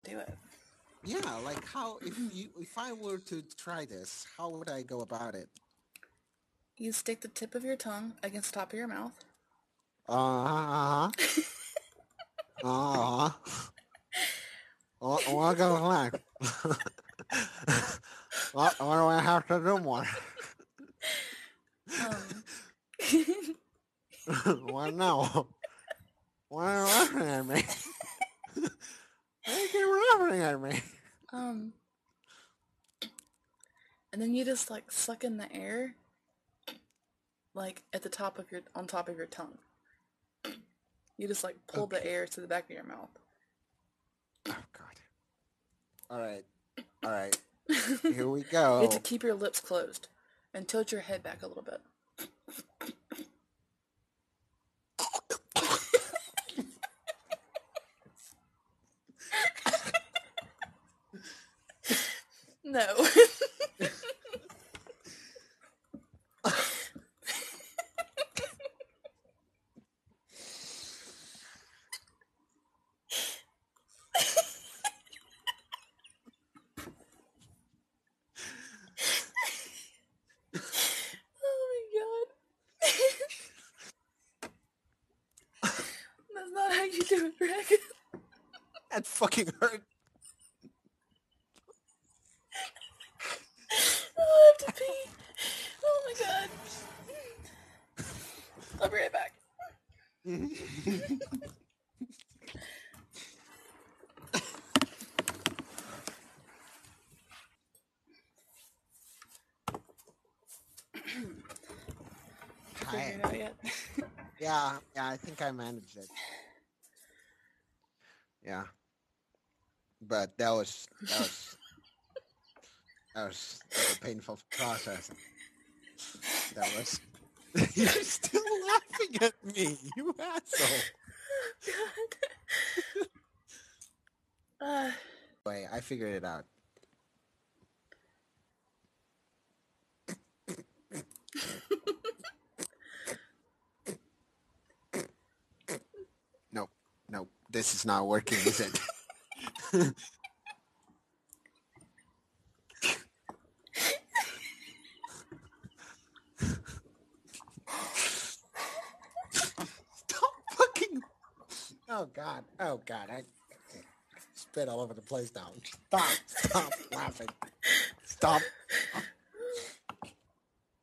do it. Yeah, like how if I were to try this, how would I go about it? You stick the tip of your tongue against the top of your mouth. Uh-huh. Uh-huh. What goes next? What do I have to do more? What now? Why are you laughing at me? Why do you keep laughing at me? And then you just like suck in the air, like on top of your tongue. You just like pull the air to the back of your mouth. Oh God! All right. Here we go. You have to keep your lips closed and tilt your head back a little bit. No. That's not how you do it, Greg. That fucking hurt. Oh, I have to pee. Oh my God. I'll be right back. Figured it out yet? Yeah, I think I managed it. Yeah. But that was a painful process. That was. You're still laughing at me, you asshole. God. Wait, I figured it out. Nope. This is not working, is it? Stop fucking. Oh God. I spit all over the place now. Stop laughing. Stop